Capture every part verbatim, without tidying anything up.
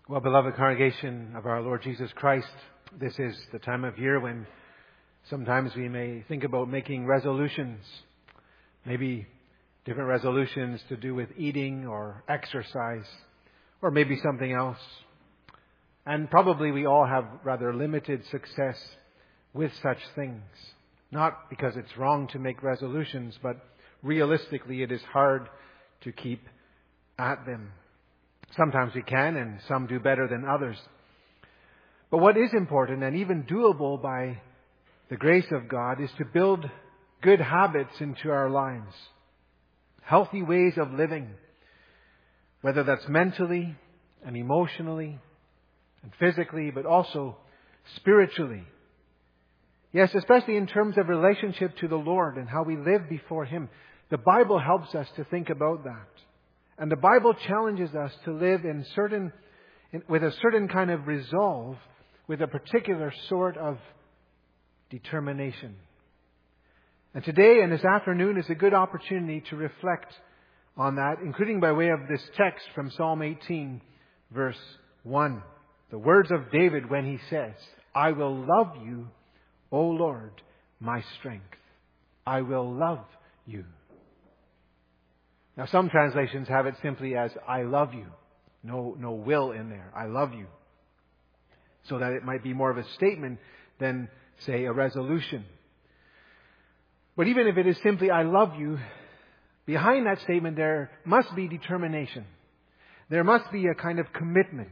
Well, beloved congregation of our Lord Jesus Christ, this is the time of year when sometimes we may think about making resolutions, maybe different resolutions to do with eating or exercise, or maybe something else. And probably we all have rather limited success with such things. Not because it's wrong to make resolutions, but realistically it is hard to keep at them. Sometimes we can, and some do better than others. But what is important and even doable by the grace of God is to build good habits into our lives. Healthy ways of living. Whether that's mentally and emotionally and physically, but also spiritually. Yes, especially in terms of relationship to the Lord and how we live before Him. The Bible helps us to think about that. And the Bible challenges us to live in certain, in, with a certain kind of resolve, with a particular sort of determination. And today and this afternoon is a good opportunity to reflect on that, including by way of this text from Psalm eighteen, verse one. The words of David when he says, "I will love you, O Lord, my strength. I will love you." Now, some translations have it simply as, "I love you." No, no will in there. I love you. So that it might be more of a statement than, say, a resolution. But even if it is simply, "I love you," behind that statement there must be determination. There must be a kind of commitment.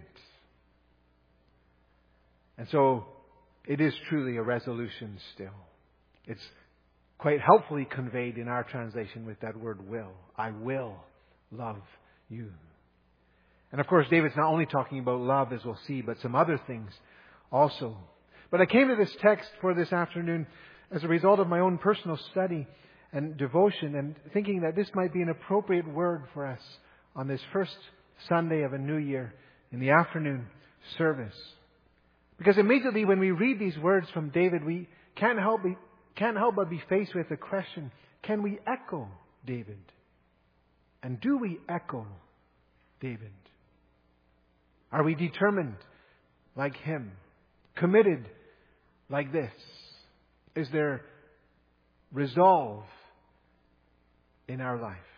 And so, it is truly a resolution still. It's quite helpfully conveyed in our translation with that word will. I will love you. And of course, David's not only talking about love, as we'll see, but some other things also. But I came to this text for this afternoon as a result of my own personal study and devotion, and thinking that this might be an appropriate word for us on this first Sunday of a new year in the afternoon service. Because immediately when we read these words from David, we can't help be Can't help but be faced with the question, can we echo David? And do we echo David? Are we determined like him? Committed like this? Is there resolve in our life?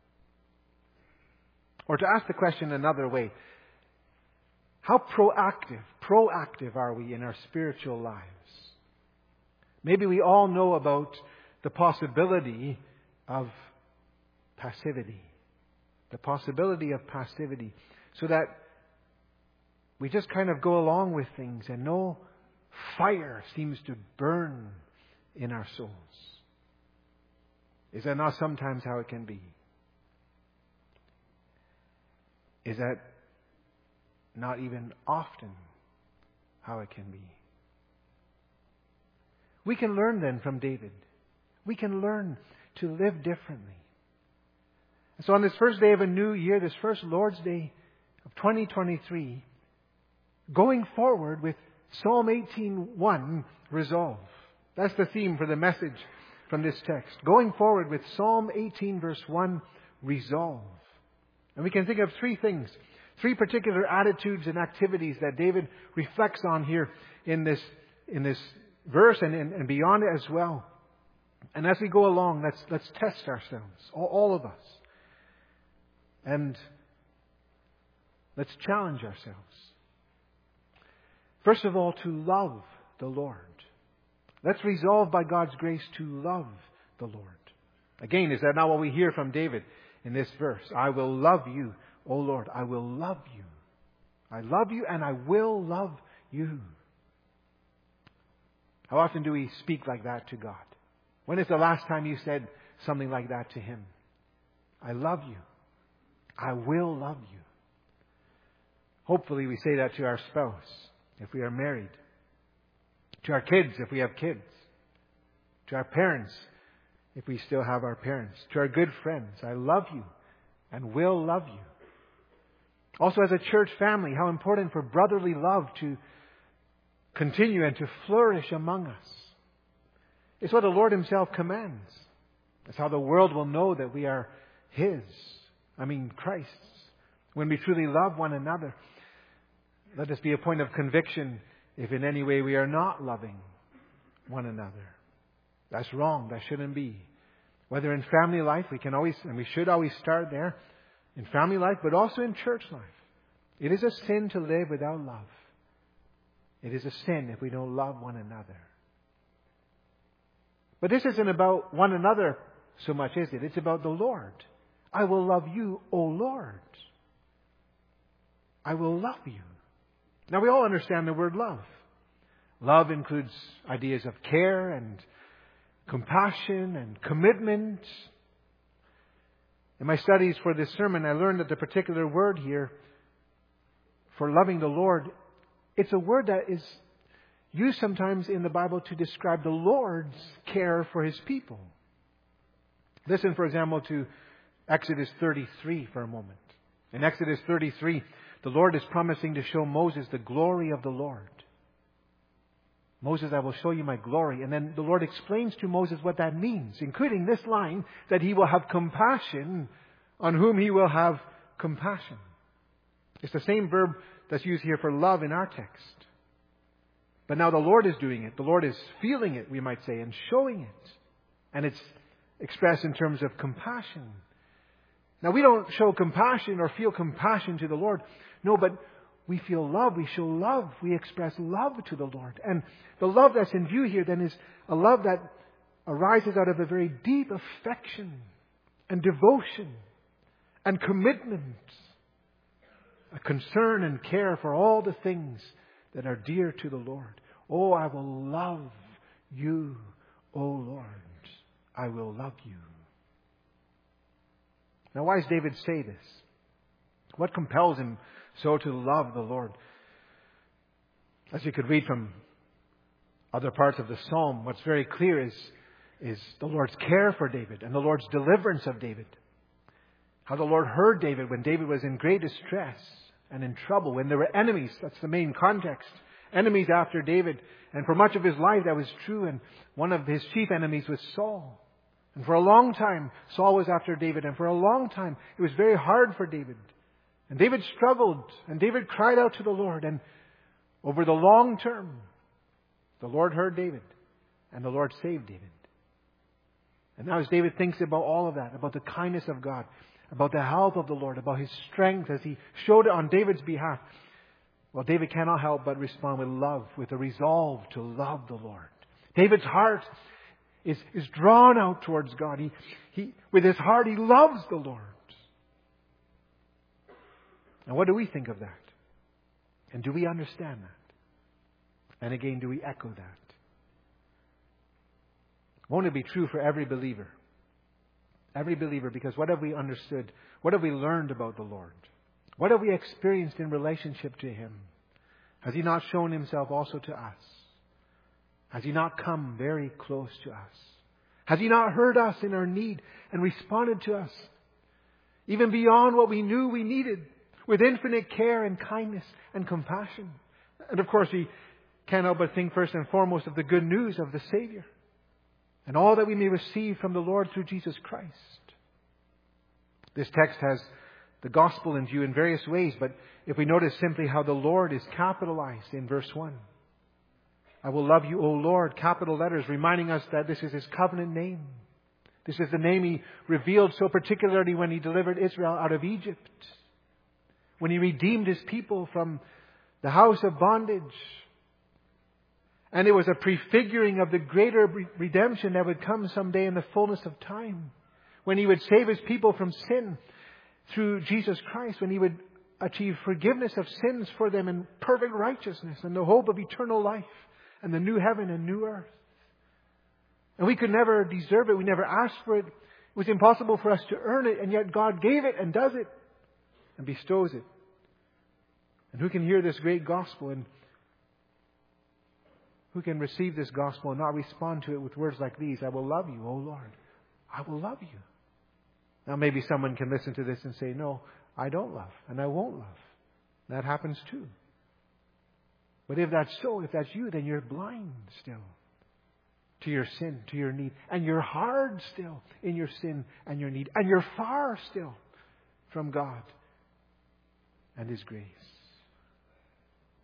Or to ask the question another way, how proactive, proactive are we in our spiritual lives? Maybe we all know about the possibility of passivity. The possibility of passivity. So that we just kind of go along with things and no fire seems to burn in our souls. Is that not sometimes how it can be? Is that not even often how it can be? We can learn then from David. We can learn to live differently. And so on this first day of a new year, this first Lord's Day of twenty twenty-three, going forward with Psalm eighteen one, resolve. That's the theme for the message from this text. Going forward with Psalm eighteen verse one, resolve. And we can think of three things. Three particular attitudes and activities that David reflects on here in this, in this verse and, and, and beyond it as well. And as we go along, let's let's test ourselves, all, all of us. And let's challenge ourselves. First of all, to love the Lord. Let's resolve by God's grace to love the Lord. Again, is that not what we hear from David in this verse? I will love you, O Lord. I will love you. I love you and I will love you. How often do we speak like that to God? When is the last time you said something like that to Him? I love you. I will love you. Hopefully we say that to our spouse if we are married. To our kids if we have kids. To our parents if we still have our parents. To our good friends. I love you and will love you. Also as a church family, how important for brotherly love to continue and to flourish among us. It's what the Lord Himself commands. It's how the world will know that we are His. I mean Christ's. When we truly love one another. Let this be a point of conviction if in any way we are not loving one another. That's wrong. That shouldn't be. Whether in family life, we can always, and we should always start there, in family life, but also in church life. It is a sin to live without love. It is a sin if we don't love one another. But this isn't about one another so much, is it? It's about the Lord. I will love you, O Lord. I will love you. Now we all understand the word love. Love includes ideas of care and compassion and commitment. In my studies for this sermon, I learned that the particular word here for loving the Lord, it's a word that is used sometimes in the Bible to describe the Lord's care for His people. Listen, for example, to Exodus thirty-three for a moment. In Exodus thirty-three, the Lord is promising to show Moses the glory of the Lord. Moses, I will show you my glory. And then the Lord explains to Moses what that means, including this line, that He will have compassion on whom He will have compassion. It's the same verb that's used here for love in our text. But now the Lord is doing it. The Lord is feeling it, we might say, and showing it. And it's expressed in terms of compassion. Now we don't show compassion or feel compassion to the Lord. No, but we feel love. We show love. We express love to the Lord. And the love that's in view here then is a love that arises out of a very deep affection and devotion and commitment. A concern and care for all the things that are dear to the Lord. Oh, I will love you, O Lord. I will love you. Now, why does David say this? What compels him so to love the Lord? As you could read from other parts of the psalm, what's very clear is, is the Lord's care for David and the Lord's deliverance of David. How the Lord heard David when David was in great distress and in trouble, when there were enemies. That's the main context. Enemies after David. And for much of his life that was true. And one of his chief enemies was Saul. And for a long time, Saul was after David. And for a long time, it was very hard for David. And David struggled. And David cried out to the Lord. And over the long term, the Lord heard David. And the Lord saved David. And now as David thinks about all of that, about the kindness of God, about the help of the Lord, about His strength as He showed it on David's behalf, well, David cannot help but respond with love, with a resolve to love the Lord. David's heart is, is drawn out towards God. He, he, with his heart, he loves the Lord. Now, what do we think of that? And do we understand that? And again, do we echo that? Won't it be true for every believer? Every believer, because what have we understood? What have we learned about the Lord? What have we experienced in relationship to Him? Has He not shown Himself also to us? Has He not come very close to us? Has He not heard us in our need and responded to us, even beyond what we knew we needed, with infinite care and kindness and compassion? And of course, we can't help but think first and foremost of the good news of the Savior and all that we may receive from the Lord through Jesus Christ. This text has the gospel in view in various ways, but if we notice simply how the Lord is capitalized in verse one. I will love you, O Lord, capital letters, reminding us that this is His covenant name. This is the name He revealed so particularly when He delivered Israel out of Egypt, when He redeemed His people from the house of bondage. And it was a prefiguring of the greater redemption that would come someday in the fullness of time, when He would save His people from sin through Jesus Christ, when He would achieve forgiveness of sins for them in perfect righteousness and the hope of eternal life and the new heaven and new earth. And we could never deserve it. We never asked for it. It was impossible for us to earn it, and yet God gave it and does it and bestows it. And who can hear this great gospel and who can receive this gospel and not respond to it with words like these? I will love you, O Lord. I will love you. Now maybe someone can listen to this and say, no, I don't love and I won't love. That happens too. But if that's so, if that's you, then you're blind still to your sin, to your need. And you're hard still in your sin and your need. And you're far still from God and His grace.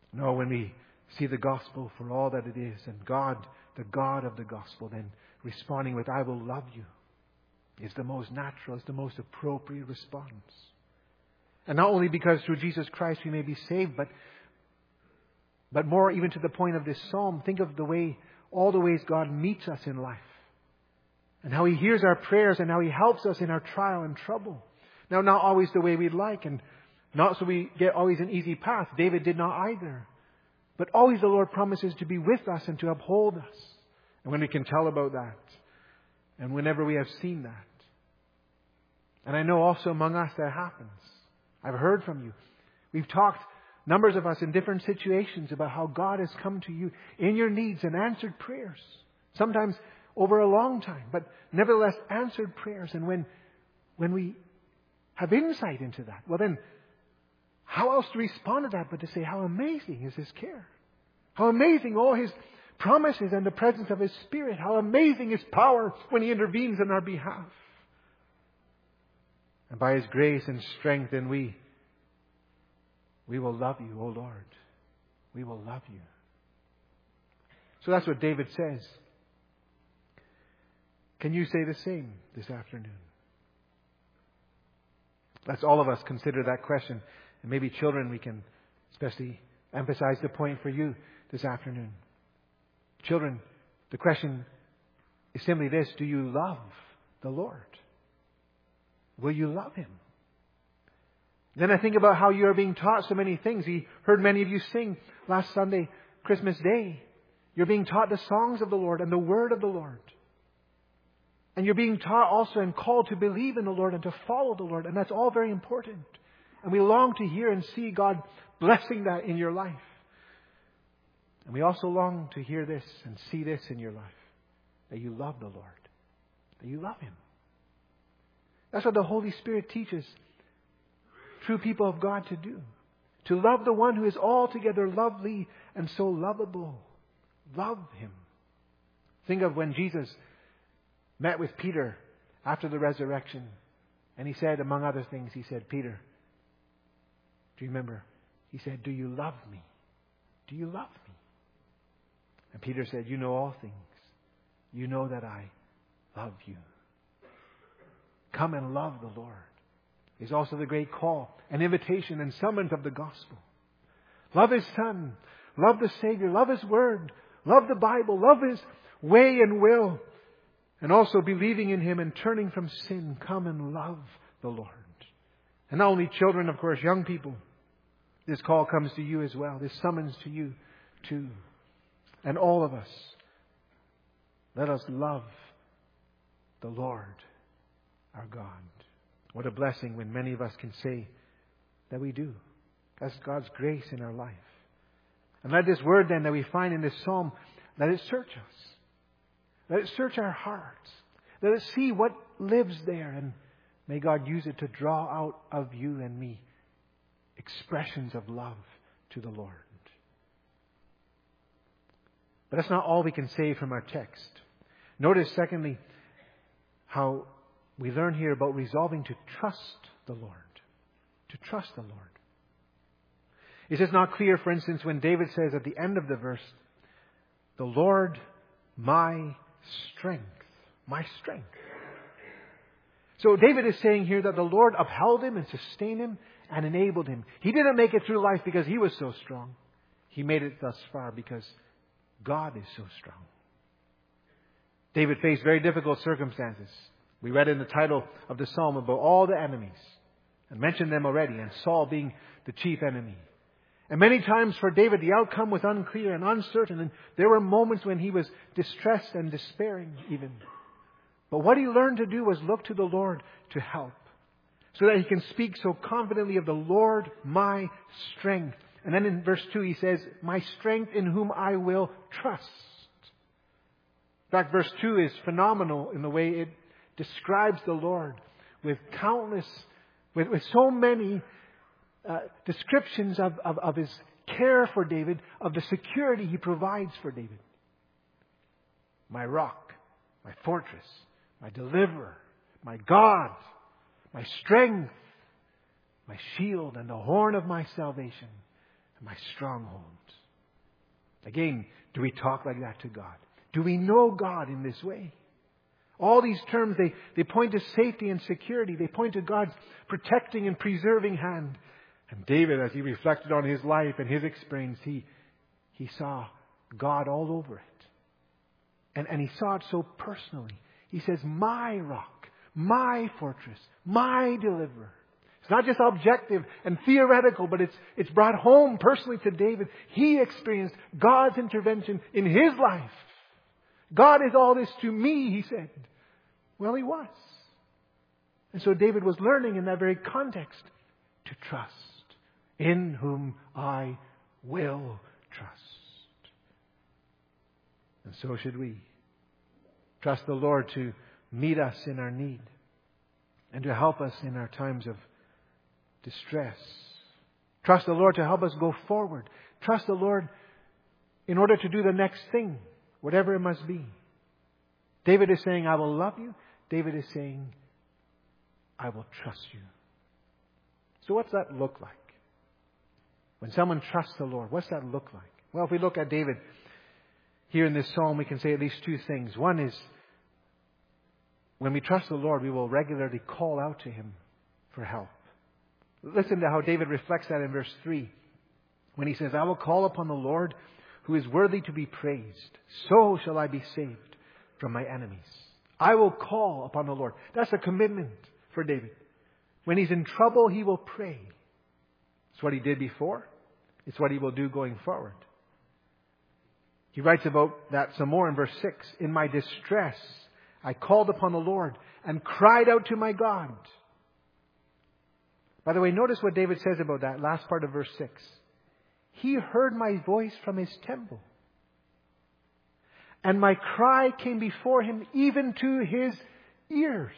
No, when we see the gospel for all that it is, and God, the God of the gospel, then responding with, I will love you, is the most natural, is the most appropriate response. And not only because through Jesus Christ we may be saved, but but more even to the point of this psalm, think of the way, all the ways God meets us in life. And how He hears our prayers and how He helps us in our trial and trouble. Now, not always the way we'd like, and not so we get always an easy path. David did not either. But always the Lord promises to be with us and to uphold us. And when we can tell about that, and whenever we have seen that. And I know also among us that happens. I've heard from you. We've talked, numbers of us, in different situations about how God has come to you in your needs and answered prayers. Sometimes over a long time, but nevertheless answered prayers. And when, when we have insight into that, well then, how else to respond to that but to say, how amazing is His care? How amazing all His promises and the presence of His Spirit. How amazing His power when He intervenes on our behalf. And by His grace and strength, then we, we will love you, O Lord. We will love you. So that's what David says. Can you say the same this afternoon? Let's all of us consider that question. And maybe children, we can especially emphasize the point for you this afternoon. Children, the question is simply this: do you love the Lord? Will you love Him? Then I think about how you are being taught so many things. We heard many of you sing last Sunday, Christmas Day. You're being taught the songs of the Lord and the Word of the Lord. And you're being taught also and called to believe in the Lord and to follow the Lord. And that's all very important. And we long to hear and see God blessing that in your life. And we also long to hear this and see this in your life. That you love the Lord. That you love Him. That's what the Holy Spirit teaches true people of God to do. To love the one who is altogether lovely and so lovable. Love Him. Think of when Jesus met with Peter after the resurrection. And He said, among other things, He said, Peter, do you remember? He said, do you love me? Do you love me? And Peter said, you know all things. You know that I love you. Come and love the Lord is also the great call, an invitation and summons of the gospel. Love His Son. Love the Savior. Love His Word. Love the Bible. Love His way and will. And also believing in Him and turning from sin. Come and love the Lord. And not only children, of course, young people. This call comes to you as well. This summons to you too. And all of us. Let us love the Lord, our God. What a blessing when many of us can say that we do. That's God's grace in our life. And let this word then that we find in this psalm, let it search us. Let it search our hearts. Let it see what lives there. And may God use it to draw out of you and me expressions of love to the Lord. But that's not all we can say from our text. Notice, secondly, how we learn here about resolving to trust the Lord. To trust the Lord. Is it not clear, for instance, when David says at the end of the verse, the Lord, my strength. My strength. So David is saying here that the Lord upheld him and sustained him and enabled him. He didn't make it through life because he was so strong. He made it thus far because God is so strong. David faced very difficult circumstances. We read in the title of the psalm about all the enemies and mentioned them already, and Saul being the chief enemy. And many times for David, the outcome was unclear and uncertain, and there were moments when he was distressed and despairing even. But what he learned to do was look to the Lord to help, so that he can speak so confidently of the Lord, my strength. And then in verse two he says, my strength in whom I will trust. In fact, verse two is phenomenal in the way it describes the Lord with countless, with, with so many uh, descriptions of, of, of His care for David, of the security He provides for David. My rock, my fortress, my deliverer, my God, my strength, my shield and the horn of my salvation. and my stronghold. Again, do we talk like that to God? Do we know God in this way? All these terms, they, they point to safety and security. They point to God's protecting and preserving hand. And David, as he reflected on his life and his experience, he, he saw God all over it. And, and he saw it so personally. He says, my rock, my fortress, my deliverer. It's not just objective and theoretical, but it's, it's brought home personally to David. He experienced God's intervention in his life. God is all this to me, he said. Well, he was. And so David was learning in that very context to trust. In whom I will trust. And so should we. Trust the Lord to meet us in our need and to help us in our times of distress. Trust the Lord to help us go forward. Trust the Lord in order to do the next thing, whatever it must be. David is saying, I will love you. David is saying, I will trust you. So what's that look like? When someone trusts the Lord, what's that look like? Well, if we look at David here in this psalm, we can say at least two things. One is, when we trust the Lord, we will regularly call out to Him for help. Listen to how David reflects that in verse three. When he says, I will call upon the Lord who is worthy to be praised. So shall I be saved from my enemies. I will call upon the Lord. That's a commitment for David. When he's in trouble, he will pray. It's what he did before. It's what he will do going forward. He writes about that some more in verse six. In my distress, I called upon the Lord and cried out to my God. By the way, notice what David says about that last part of verse six. He heard my voice from his temple, and my cry came before him even to his ears.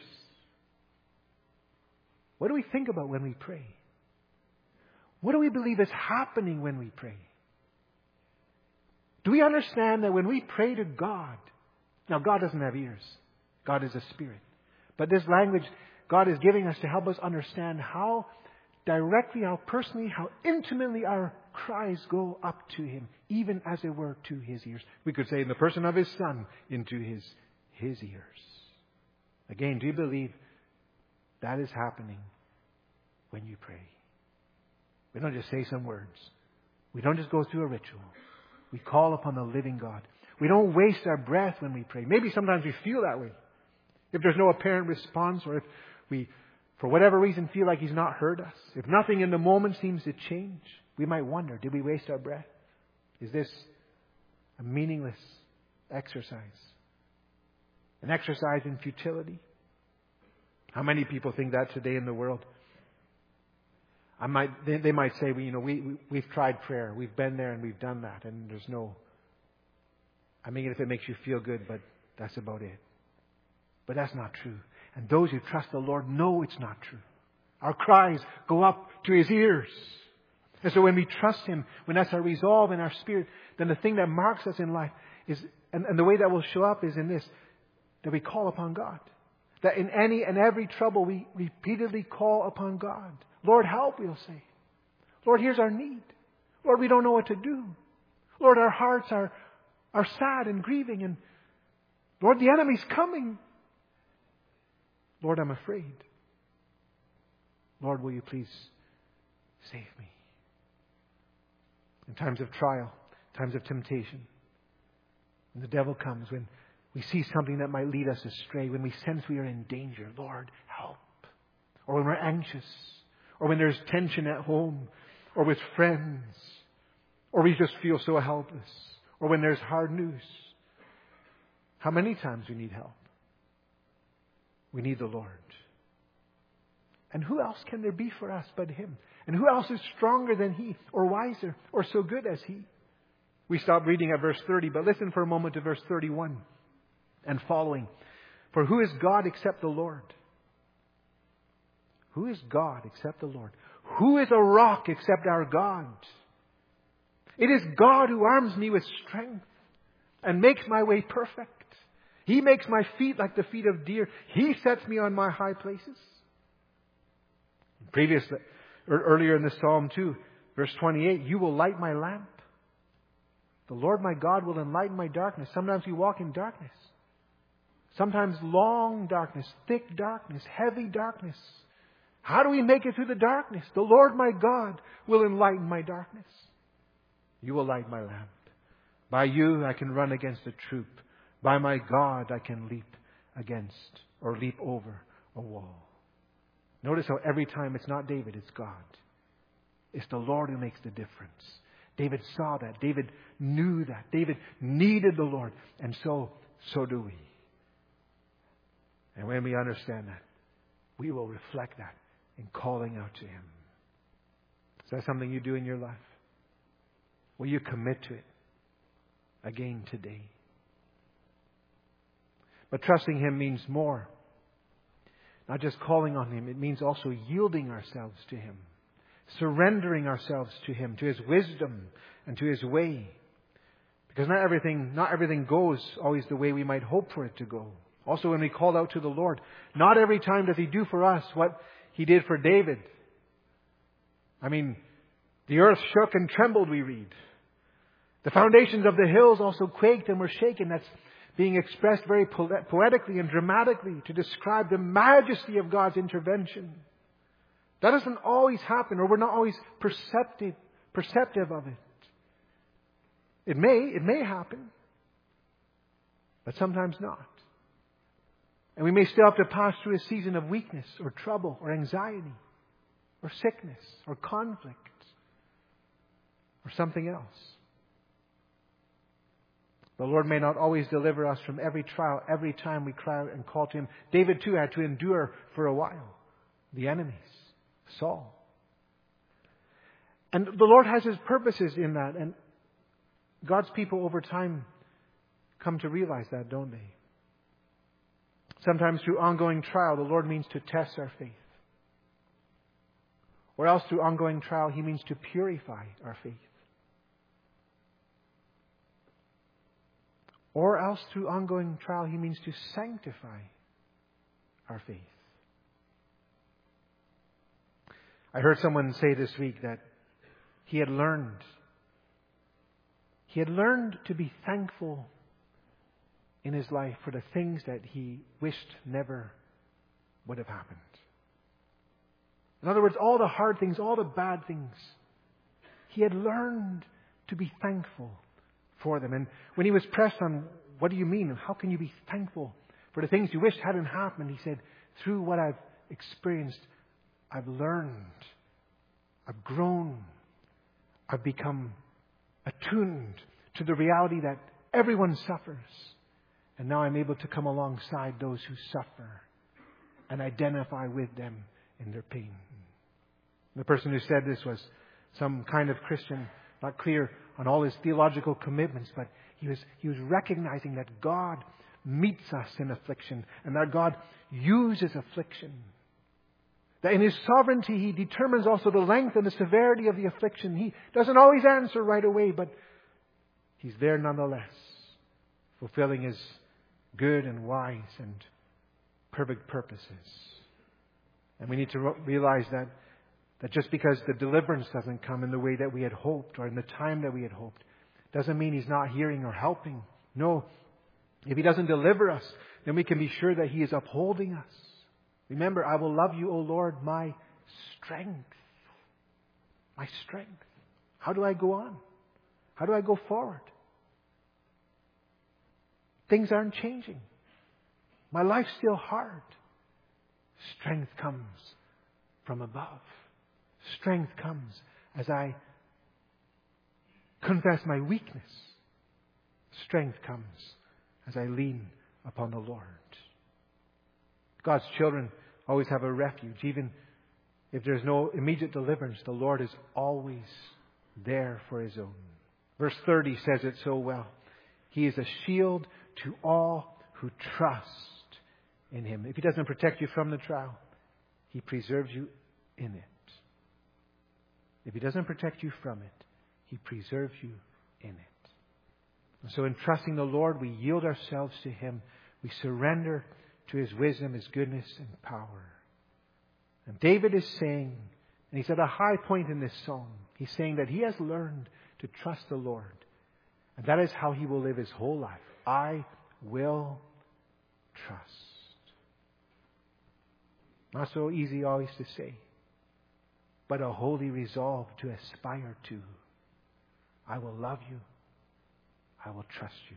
What do we think about when we pray? What do we believe is happening when we pray? Do we understand that when we pray to God, now God doesn't have ears. God is a spirit. But this language God is giving us to help us understand how directly, how personally, how intimately our cries go up to Him, even as it were to His ears. We could say in the person of His Son, into His, His ears. Again, do you believe that is happening when you pray? We don't just say some words. We don't just go through a ritual. We call upon the living God. We don't waste our breath when we pray. Maybe sometimes we feel that way. If there's no apparent response, or if we, for whatever reason, feel like He's not heard us, if nothing in the moment seems to change, we might wonder, did we waste our breath? Is this a meaningless exercise? An exercise in futility? How many people think that today in the world? I might, they, they might say, well, you know, we, we, we've tried prayer. We've been there and we've done that. And there's no, I mean, if it makes you feel good, but that's about it. But that's not true. And those who trust the Lord know it's not true. Our cries go up to His ears. And so when we trust Him, when that's our resolve in our spirit, then the thing that marks us in life is, and, and the way that will show up is in this, that we call upon God. That in any and every trouble we repeatedly call upon God. Lord, help, we'll say. Lord, here's our need. Lord, we don't know what to do. Lord, our hearts are, are sad and grieving. And Lord, the enemy's coming. Lord, I'm afraid. Lord, will you please save me? In times of trial, times of temptation, when the devil comes, when we see something that might lead us astray, when we sense we are in danger, Lord, help. Or when we're anxious, or when there's tension at home, or with friends, or we just feel so helpless, or when there's hard news. How many times we need help? We need the Lord. And who else can there be for us but Him? And who else is stronger than He, or wiser, or so good as He? We stop reading at verse thirty, but listen for a moment to verse thirty-one and following. For who is God except the Lord? Who is God except the Lord? Who is a rock except our God? It is God who arms me with strength and makes my way perfect. He makes my feet like the feet of deer. He sets me on my high places. Previously, or earlier in the psalm too, Verse twenty-eight, you will light my lamp. The Lord my God will enlighten my darkness. Sometimes we walk in darkness. Sometimes long darkness, thick darkness, heavy darkness. How do we make it through the darkness? The Lord my God will enlighten my darkness. You will light my lamp. By you I can run against a troop. By my God I can leap against or leap over a wall. Notice how every time it's not David, it's God. It's the Lord who makes the difference. David saw that. David knew that. David needed the Lord. And so, so do we. And when we understand that, we will reflect that in calling out to Him. Is that something you do in your life? Will you commit to it again today? But trusting Him means more. Not just calling on Him. It means also yielding ourselves to Him. Surrendering ourselves to Him, to His wisdom and to His way. Because not everything, not everything goes always the way we might hope for it to go. Also when we call out to the Lord, not every time does He do for us what He did for David. I mean, the earth shook and trembled, we read. The foundations of the hills also quaked and were shaken. That's being expressed very poetically and dramatically to describe the majesty of God's intervention. That doesn't always happen, or we're not always perceptive, perceptive of it. It may, it may happen, but sometimes not. And we may still have to pass through a season of weakness or trouble or anxiety or sickness or conflict or something else. The Lord may not always deliver us from every trial every time we cry out and call to Him. David too had to endure for a while the enemies, Saul. And the Lord has His purposes in that. And God's people over time come to realize that, don't they? Sometimes through ongoing trial, the Lord means to test our faith. Or else through ongoing trial, He means to purify our faith. Or else through ongoing trial, He means to sanctify our faith. I heard someone say this week that he had learned, he had learned to be thankful in his life for the things that he wished never would have happened. In other words, all the hard things, all the bad things, he had learned to be thankful for them. And when he was pressed on, what do you mean? How can you be thankful for the things you wish hadn't happened? He said, through what I've experienced, I've learned, I've grown, I've become attuned to the reality that everyone suffers. And now I'm able to come alongside those who suffer and identify with them in their pain. The person who said this was some kind of Christian, not clear on all his theological commitments, but he was, he was recognizing that God meets us in affliction and that God uses affliction. That in His sovereignty, He determines also the length and the severity of the affliction. He doesn't always answer right away, but He's there nonetheless, fulfilling His good and wise and perfect purposes. And we need to realize that, that just because the deliverance doesn't come in the way that we had hoped or in the time that we had hoped, doesn't mean He's not hearing or helping. No, if He doesn't deliver us, then we can be sure that He is upholding us. Remember, I will love you, O Lord, my strength. My strength. How do I go on? How do I go forward? Things aren't changing. My life's still hard. Strength comes from above. Strength comes as I confess my weakness. Strength comes as I lean upon the Lord. God's children always have a refuge. Even if there's no immediate deliverance, the Lord is always there for His own. Verse thirty says it so well. He is a shield to all who trust in Him. If He doesn't protect you from the trial, He preserves you in it. If He doesn't protect you from it, He preserves you in it. And so in trusting the Lord, we yield ourselves to Him. We surrender to His wisdom, His goodness and power. And David is saying, and he's at a high point in this song, He's saying that he has learned to trust the Lord. And that is how he will live his whole life. I will trust. Not so easy always to say, but a holy resolve to aspire to. I will love you. I will trust you.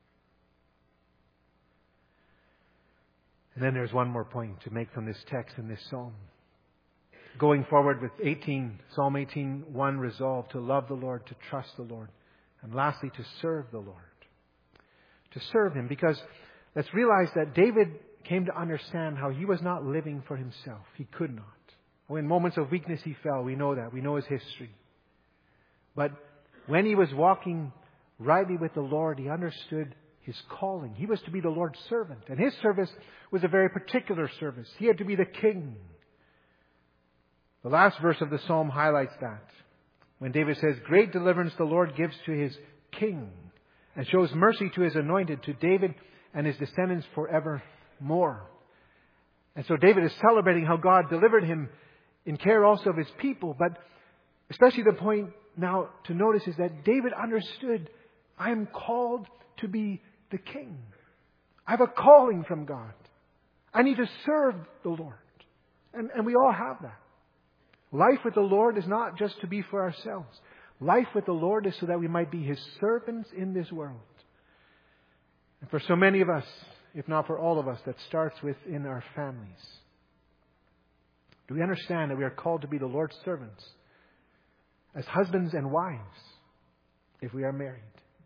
And then there's one more point to make from this text in this psalm. Going forward with eighteen, Psalm eighteen, one, resolve to love the Lord, to trust the Lord. And lastly, to serve the Lord. To serve Him. Because let's realize that David came to understand how he was not living for himself. He could not. Oh, in moments of weakness he fell. We know that. We know his history. But when he was walking rightly with the Lord, he understood his calling. He was to be the Lord's servant. And his service was a very particular service. He had to be the king. The last verse of the psalm highlights that. When David says, great deliverance the Lord gives to his king and shows mercy to his anointed, to David and his descendants forevermore. And so David is celebrating how God delivered him in care also of his people. But especially the point now to notice is that David understood, I am called to be the king. I have a calling from God. I need to serve the Lord. And, and we all have that. Life with the Lord is not just to be for ourselves. Life with the Lord is so that we might be His servants in this world. And for so many of us, if not for all of us, that starts within our families. Do we understand that we are called to be the Lord's servants as husbands and wives if we are married?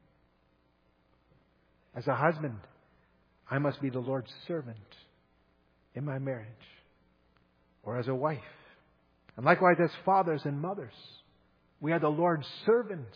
As a husband, I must be the Lord's servant in my marriage. Or as a wife. And likewise as fathers and mothers, we are the Lord's servants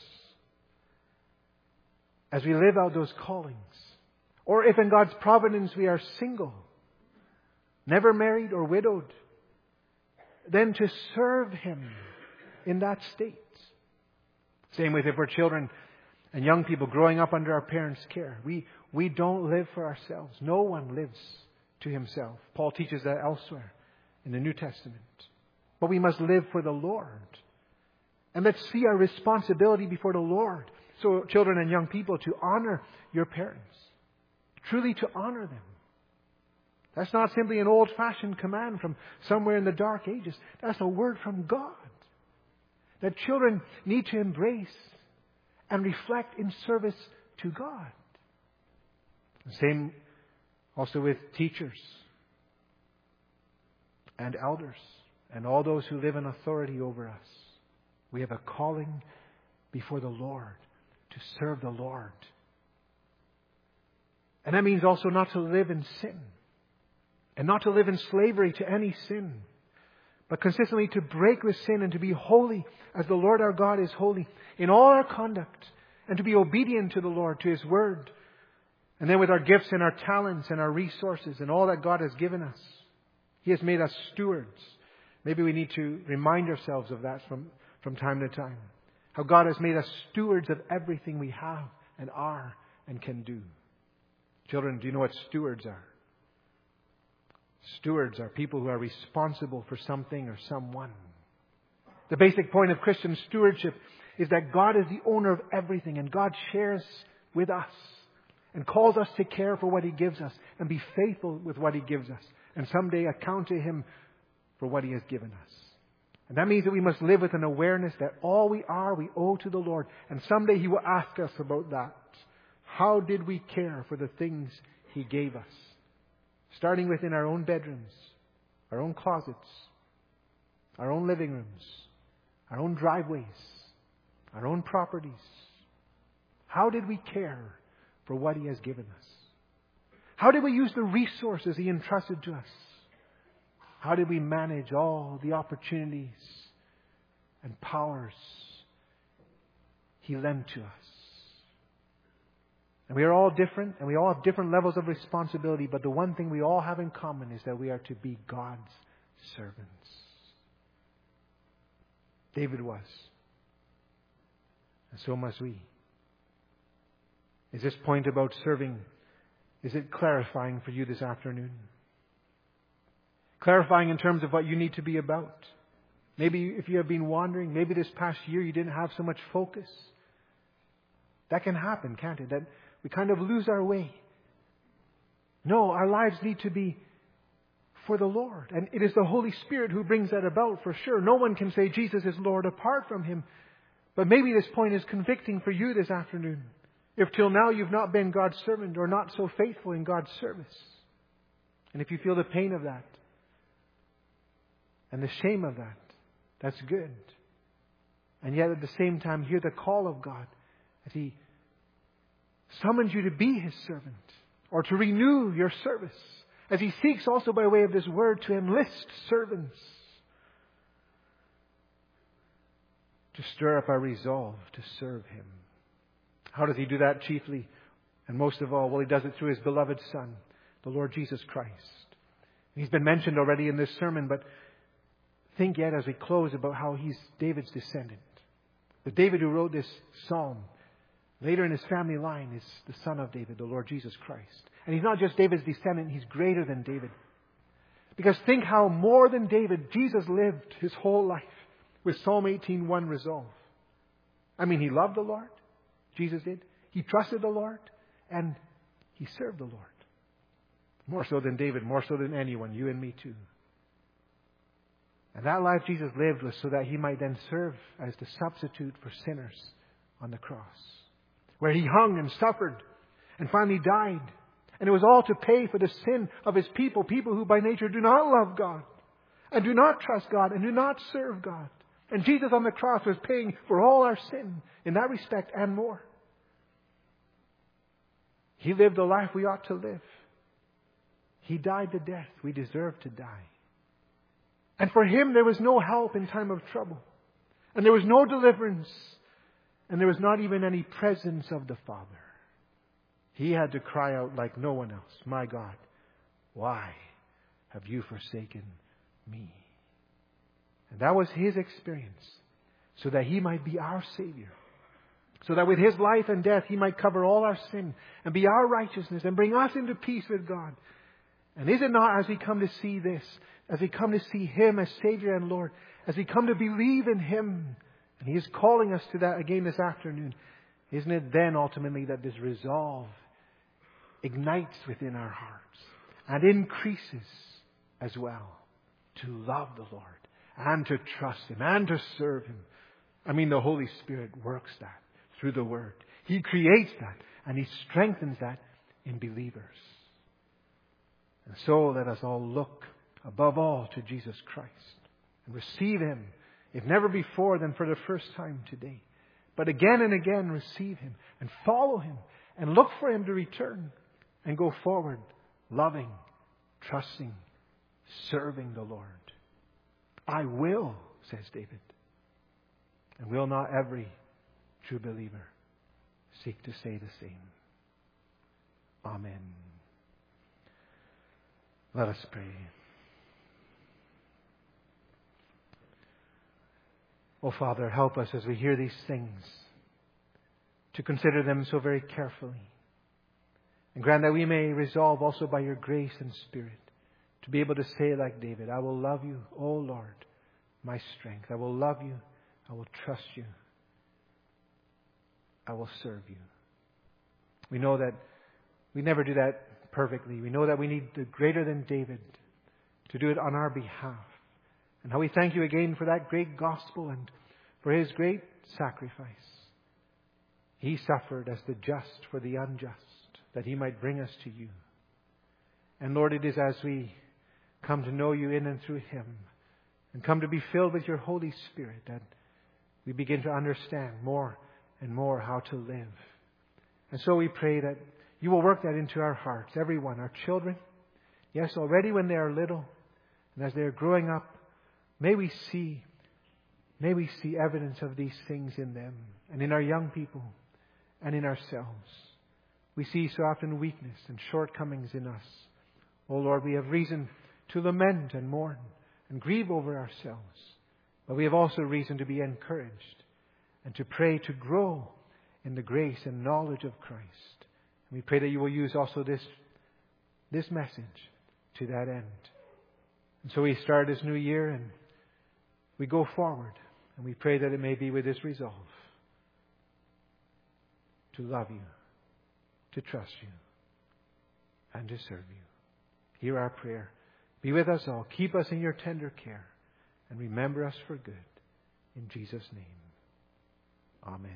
as we live out those callings. Or if in God's providence we are single, never married or widowed, then to serve Him in that state. Same with if we're children and young people growing up under our parents' care. We, we don't live for ourselves. No one lives to himself. Paul teaches that elsewhere in the New Testament. But we must live for the Lord. And let's see our responsibility before the Lord. So children and young people, to honor your parents. Truly to honor them. That's not simply an old-fashioned command from somewhere in the dark ages. That's a word from God. That children need to embrace and reflect in service to God. Same also with teachers and elders and all those who live in authority over us. We have a calling before the Lord to serve the Lord. And that means also not to live in sin. And not to live in slavery to any sin. But consistently to break with sin and to be holy as the Lord our God is holy in all our conduct. And to be obedient to the Lord, to His Word. And then with our gifts and our talents and our resources and all that God has given us. He has made us stewards. Maybe we need to remind ourselves of that from, from time to time. How God has made us stewards of everything we have and are and can do. Children, do you know what stewards are? Stewards are people who are responsible for something or someone. The basic point of Christian stewardship is that God is the owner of everything and God shares with us and calls us to care for what He gives us and be faithful with what He gives us and someday account to Him for what He has given us. And that means that we must live with an awareness that all we are, we owe to the Lord. And someday He will ask us about that. How did we care for the things He gave us? Starting within our own bedrooms, our own closets, our own living rooms, our own driveways, our own properties. How did we care for what He has given us? How did we use the resources He entrusted to us? How did we manage all the opportunities and powers He lent to us? And we are all different, and we all have different levels of responsibility, but the one thing we all have in common is that we are to be God's servants. David was. And so must we. Is this point about serving, is it clarifying for you this afternoon? Clarifying in terms of what you need to be about. Maybe if you have been wandering, maybe this past year you didn't have so much focus. That can happen, can't it? That we kind of lose our way. No, our lives need to be for the Lord. And it is the Holy Spirit who brings that about for sure. No one can say Jesus is Lord apart from Him. But maybe this point is convicting for you this afternoon. If till now you've not been God's servant or not so faithful in God's service. And if you feel the pain of that and the shame of that, that's good. And yet at the same time, hear the call of God as He summons you to be His servant or to renew your service. As He seeks also by way of this word to enlist servants. To stir up our resolve to serve Him. How does He do that chiefly? And most of all, well, He does it through His beloved Son, the Lord Jesus Christ. He's been mentioned already in this sermon, but think yet as we close about how He's David's descendant. The David who wrote this psalm, later in his family line, is the Son of David, the Lord Jesus Christ. And He's not just David's descendant, He's greater than David. Because think how more than David, Jesus lived His whole life with Psalm eighteen one resolve. I mean, He loved the Lord. Jesus did. He trusted the Lord. And He served the Lord. More so than David. More so than anyone. You and me too. And that life Jesus lived was so that He might then serve as the substitute for sinners on the cross. Where He hung and suffered. And finally died. And it was all to pay for the sin of His people. People who by nature do not love God. And do not trust God. And do not serve God. And Jesus on the cross was paying for all our sin in that respect and more. He lived the life we ought to live. He died the death we deserve to die. And for Him there was no help in time of trouble. And there was no deliverance. And there was not even any presence of the Father. He had to cry out like no one else, "My God, why have you forsaken me?" And that was His experience, so that He might be our Savior. So that with His life and death, He might cover all our sin and be our righteousness and bring us into peace with God. And is it not as we come to see this, as we come to see Him as Savior and Lord, as we come to believe in Him, and He is calling us to that again this afternoon, isn't it then ultimately that this resolve ignites within our hearts and increases as well to love the Lord and to trust Him and to serve Him? I mean, the Holy Spirit works that through the Word. He creates that and He strengthens that in believers. And so let us all look above all to Jesus Christ and receive Him, if never before, then for the first time today. But again and again receive Him and follow Him and look for Him to return and go forward loving, trusting, serving the Lord. I will, says David. And will not every true believer seek to say the same? Amen. Let us pray. Oh, Father, help us as we hear these things to consider them so very carefully. And grant that we may resolve also by Your grace and Spirit to be able to say like David, I will love You, O Lord, my strength. I will love You. I will trust You. I will serve You. We know that we never do that perfectly. We know that we need the greater than David to do it on our behalf. And how we thank You again for that great gospel and for His great sacrifice. He suffered as the just for the unjust, that He might bring us to You. And Lord, it is as we come to know You in and through Him and come to be filled with Your Holy Spirit that we begin to understand more and more how to live. And so we pray that You will work that into our hearts, everyone, our children. Yes, already when they are little and as they are growing up, may we see, may we see evidence of these things in them and in our young people and in ourselves. We see so often weakness and shortcomings in us. Oh Lord, we have reason to lament and mourn and grieve over ourselves. But we have also reason to be encouraged and to pray to grow in the grace and knowledge of Christ. And we pray that You will use also this, this message to that end. And so we start this new year, and we go forward, and we pray that it may be with this resolve to love you, to trust you, and to serve you. Hear our prayer. Be with us all. Keep us in your tender care, and remember us for good. In Jesus' name, amen.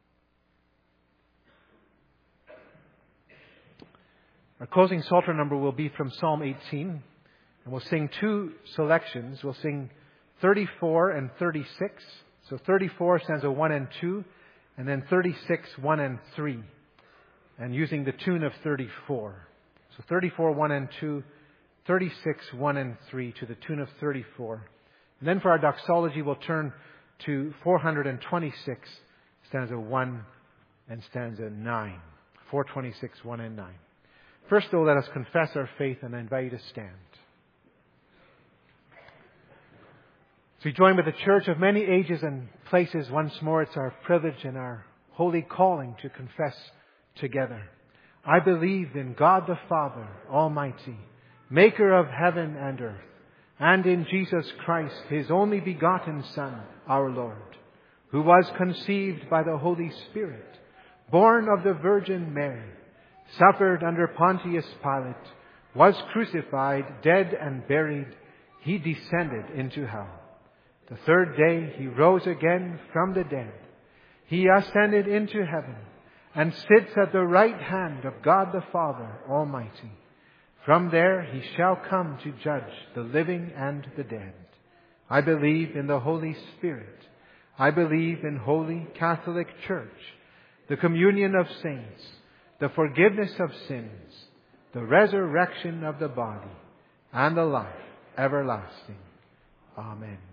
Our closing Psalter number will be from Psalm eighteen, and we'll sing two selections. We'll sing thirty-four and thirty-six. So thirty-four, stanza one and two, and then thirty-six, one and three, and using the tune of thirty-four. So thirty-four, one and two, thirty-six, one and three to the tune of thirty-four. And then for our doxology, we'll turn to four hundred twenty-six, stanza one and stanza nine. four twenty-six, one and nine. First, though, let us confess our faith, and I invite you to stand. As we join with the church of many ages and places once more, it's our privilege and our holy calling to confess together. I believe in God the Father Almighty, maker of heaven and earth, and in Jesus Christ, His only begotten Son, our Lord, who was conceived by the Holy Spirit, born of the Virgin Mary, suffered under Pontius Pilate, was crucified, dead and buried. He descended into hell. The third day He rose again from the dead. He ascended into heaven and sits at the right hand of God the Father Almighty. From there He shall come to judge the living and the dead. I believe in the Holy Spirit. I believe in Holy Catholic Church, the communion of saints, the forgiveness of sins, the resurrection of the body, and the life everlasting. Amen.